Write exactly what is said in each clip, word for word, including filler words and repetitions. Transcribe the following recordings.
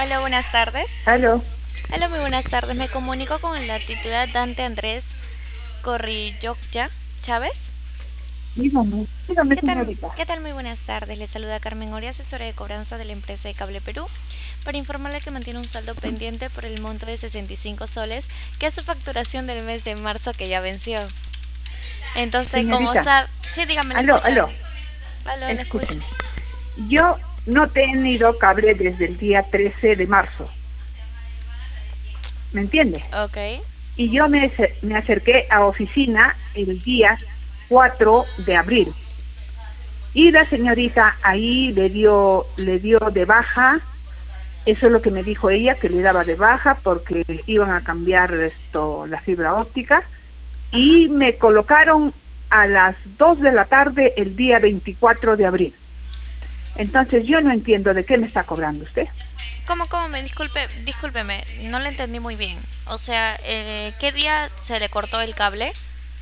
Hola, buenas tardes. Aló, Hola, muy buenas tardes. Me comunico con la titular Dante Andrés Corrilloya Chávez. dígame, dígame, ¿Qué tal? señorita. ¿Qué tal? Muy buenas tardes. Le saluda Carmen Oria, asesora de cobranza de la empresa de Cable Perú, para informarle que mantiene un saldo pendiente por el monto de sesenta y cinco soles, que es su facturación del mes de marzo que ya venció. Entonces, como Señorita, sabe... Sí, dígame, ¿le aló, escucha? aló, Aló, ¿le escucha? escúcheme. Yo no he tenido cable desde el día trece de marzo, ¿me entiende? Ok. Y yo me, ace- me acerqué a oficina el día cuatro de abril. Y la señorita ahí le dio, le dio de baja, eso es lo que me dijo ella, que le daba de baja porque iban a cambiar esto, la fibra óptica. Ajá. Y me colocaron a las dos de la tarde el día veinticuatro de abril. Entonces yo no entiendo de qué me está cobrando usted. ¿Cómo, cómo? Me disculpe, discúlpeme, no le entendí muy bien. O sea, eh, ¿qué día se le cortó el cable?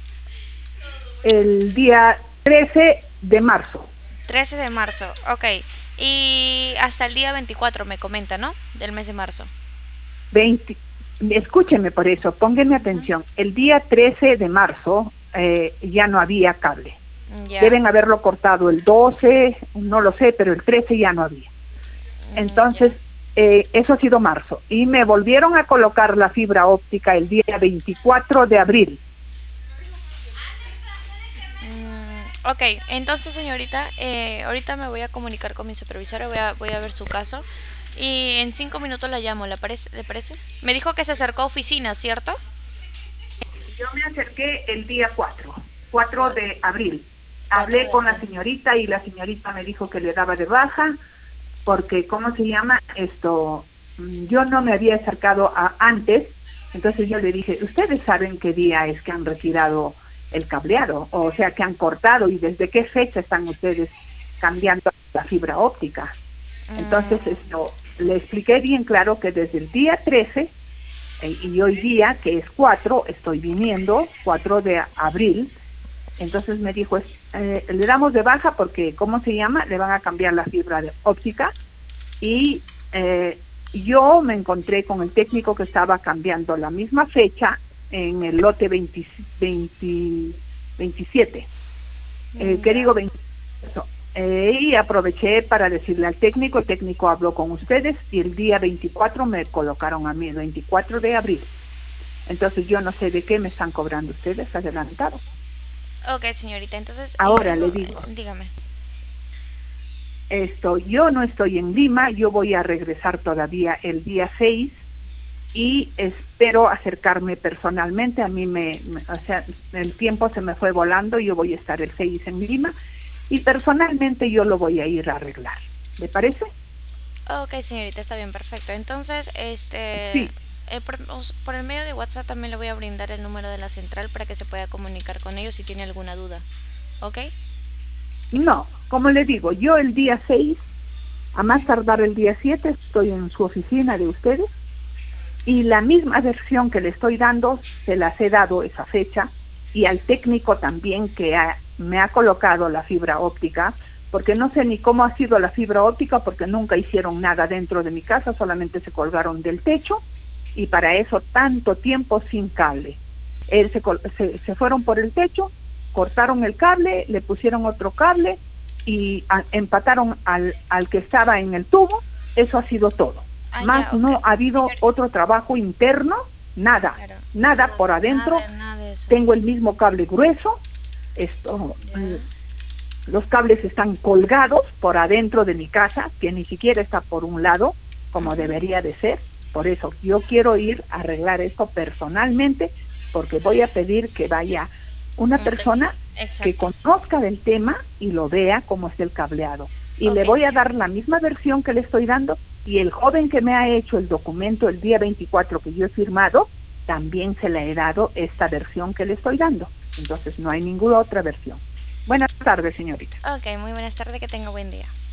El día trece de marzo. Trece de marzo, ok. Y hasta el día veinticuatro me comenta, ¿no? Del mes de marzo. veinte, escúcheme por eso, póngame Ujú. atención. El día trece de marzo eh, ya no había cable. Ya, Deben haberlo cortado el doce, no lo sé, pero el trece ya no había. mm, Entonces, ya. eh, eso ha sido marzo. Y me volvieron a colocar la fibra óptica el día veinticuatro de abril. Mm, ok, entonces señorita, eh, ahorita me voy a comunicar con mi supervisora, voy a, voy a ver su caso. Y en cinco minutos la llamo, ¿le parece? ¿Le parece? Me dijo que se acercó a oficina, ¿cierto? Yo me acerqué el día cuatro, cuatro Cuatro. de abril. Cuatro Hablé de con la abril. señorita y la señorita me dijo que le daba de baja porque, ¿cómo se llama esto? Mm, Yo no me había acercado a, antes, entonces yo le dije, ¿ustedes saben qué día es que han retirado el cableado? O sea, que han cortado y desde qué fecha están ustedes cambiando la fibra óptica. Entonces, Mm, esto, le expliqué bien claro que desde el día trece eh, y hoy día, que es cuatro, estoy viniendo, cuatro de abril, entonces me dijo, es, eh, le damos de baja porque, ¿cómo se llama? Le van a cambiar la fibra de óptica y eh, yo me encontré con el técnico que estaba cambiando la misma fecha en el lote veinte, veinte, veintisiete, eh, ¿qué ya. digo? veinte, eh, y aproveché para decirle al técnico, el técnico habló con ustedes y el día veinticuatro me colocaron a mí, el veinticuatro de abril. Entonces yo no sé de qué me están cobrando ustedes adelantado. Ok, señorita, entonces le Ahora digo, le eh, digo, dígame. esto, yo no estoy en Lima, yo voy a regresar todavía el día seis y espero acercarme personalmente. A mí me, me, o sea, el tiempo se me fue volando, yo voy a estar el seis en Lima y personalmente yo lo voy a ir a arreglar. ¿Le parece? Ok, señorita, está bien, perfecto. Entonces, este, Sí. eh, por, os- por el medio de WhatsApp también le voy a brindar el número de la central para que se pueda comunicar con ellos si tiene alguna duda. ¿Ok? No, como le digo, yo el día seis, a más tardar el día siete, estoy en su oficina de ustedes y la misma versión que le estoy dando, se las he dado esa fecha y al técnico también que ha- me ha colocado la fibra óptica, porque no sé ni cómo ha sido la fibra óptica, porque nunca hicieron nada dentro de mi casa, solamente se colgaron del techo y para eso tanto tiempo sin cable. Él se, col- se, se fueron por el techo, cortaron el cable, le pusieron otro cable y a- empataron al, al que estaba en el tubo. Eso ha sido todo. Ah, Más ya, ok. no ha habido Señorita, otro trabajo interno, nada, claro, nada claro, por nada, adentro. nada de eso. Tengo el mismo cable grueso, esto, mm, Ya. los cables están colgados por adentro de mi casa, que ni siquiera está por un lado, como Ujú. debería de ser. Por eso yo quiero ir a arreglar esto personalmente, porque voy a pedir que vaya una Un técnico. persona que Exacto. conozca del tema y lo vea cómo es el cableado. Y Ok, le voy a dar señorita. la misma versión que le estoy dando y el joven que me ha hecho el documento el día veinticuatro que yo he firmado, también se le he dado esta versión que le estoy dando. Entonces no hay ninguna otra versión. Buenas tardes, señorita. Ok, muy buenas tardes, que tenga buen día.